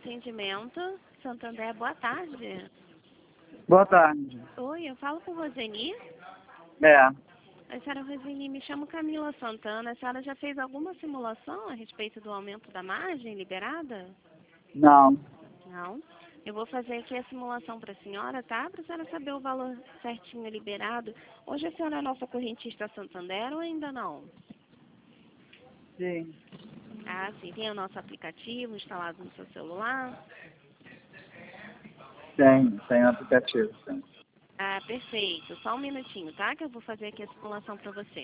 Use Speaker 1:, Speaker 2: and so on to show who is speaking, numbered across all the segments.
Speaker 1: atendimento. Santander, boa tarde.
Speaker 2: Boa tarde.
Speaker 1: Oi, eu falo com Roseni.
Speaker 2: É,
Speaker 1: A senhora Roseni, me chamo Camila Santana. A senhora já fez alguma simulação a respeito do aumento da margem liberada?
Speaker 2: não.
Speaker 1: Não. Eu vou fazer aqui a simulação para a senhora, tá? Para a senhora saber o valor certinho liberado. Hoje a senhora é nossa correntista Santander ou ainda não?
Speaker 2: Sim,
Speaker 1: Ah, sim. Tem o nosso aplicativo instalado no seu celular?
Speaker 2: tem aplicativo, sim.
Speaker 1: Ah, perfeito. Só um minutinho, tá? Que eu vou fazer aqui a simulação para você.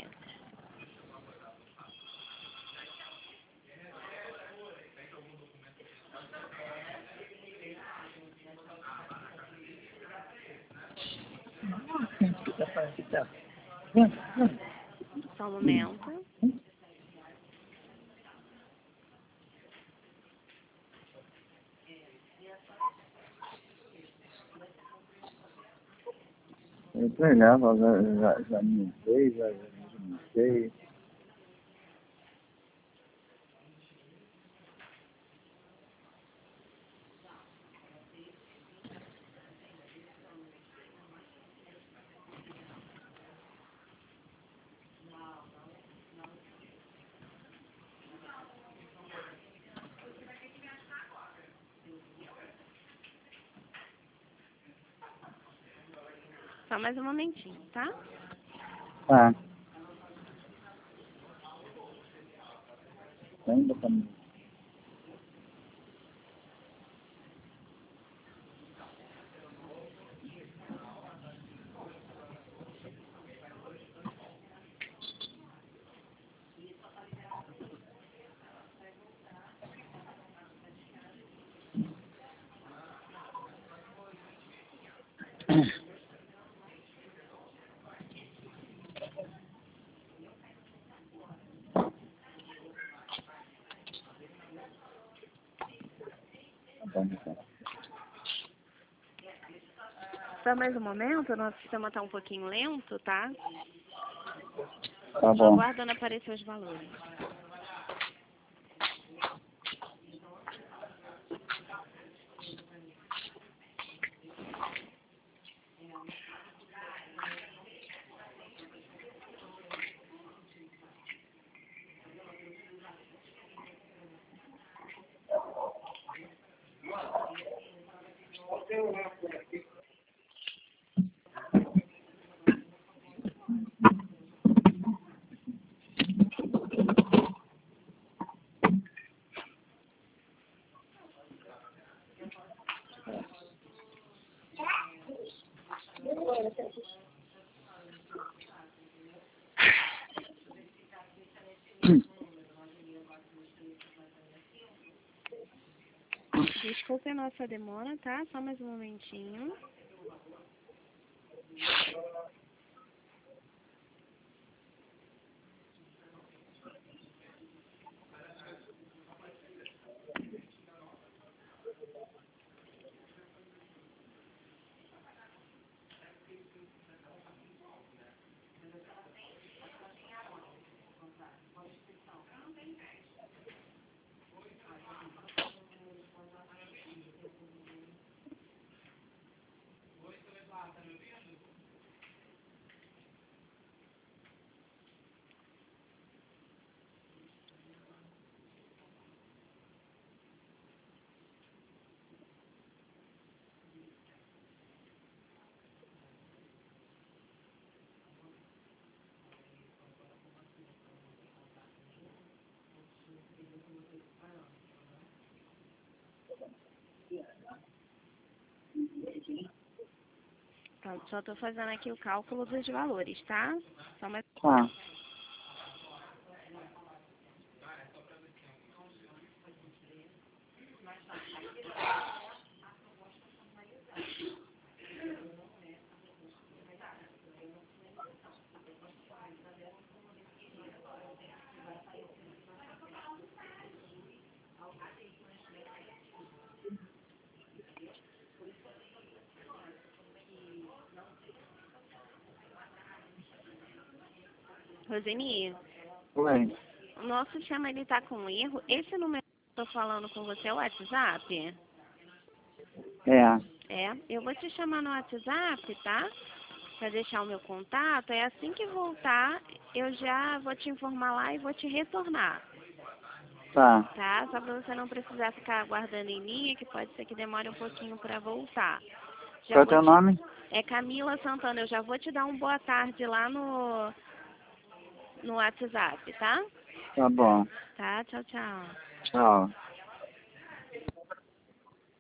Speaker 1: Só um momento.
Speaker 2: Eu tô olhando, já me sei, já me sei.
Speaker 1: Só mais um momentinho, tá?
Speaker 2: Tá. Ainda tá.
Speaker 1: Só mais um momento, o nosso sistema tá um pouquinho lento, tá?
Speaker 2: Tá
Speaker 1: Tô
Speaker 2: bom.
Speaker 1: aguardando aparecer os valores. Desculpe a nossa demora, tá? Só mais um momentinho. Tá, só tô fazendo aqui o cálculo dos valores, tá? Só mais...
Speaker 2: Tá.
Speaker 1: Roseni,
Speaker 2: Oi.
Speaker 1: o nosso sistema ele tá com erro. Esse número que eu tô falando com você é o WhatsApp?
Speaker 2: É.
Speaker 1: É, eu vou te chamar no WhatsApp, tá? Pra deixar o meu contato. É assim que voltar, eu já vou te informar lá e vou te retornar.
Speaker 2: Tá.
Speaker 1: Tá? Só pra você não precisar ficar aguardando em linha, que pode ser que demore um pouquinho pra voltar. Já
Speaker 2: Qual é o
Speaker 1: vou
Speaker 2: teu nome?
Speaker 1: É Camila Santana, eu já vou te dar um boa tarde lá no WhatsApp, tá?
Speaker 2: Tá bom.
Speaker 1: Tá, tchau, tchau.
Speaker 2: Tchau.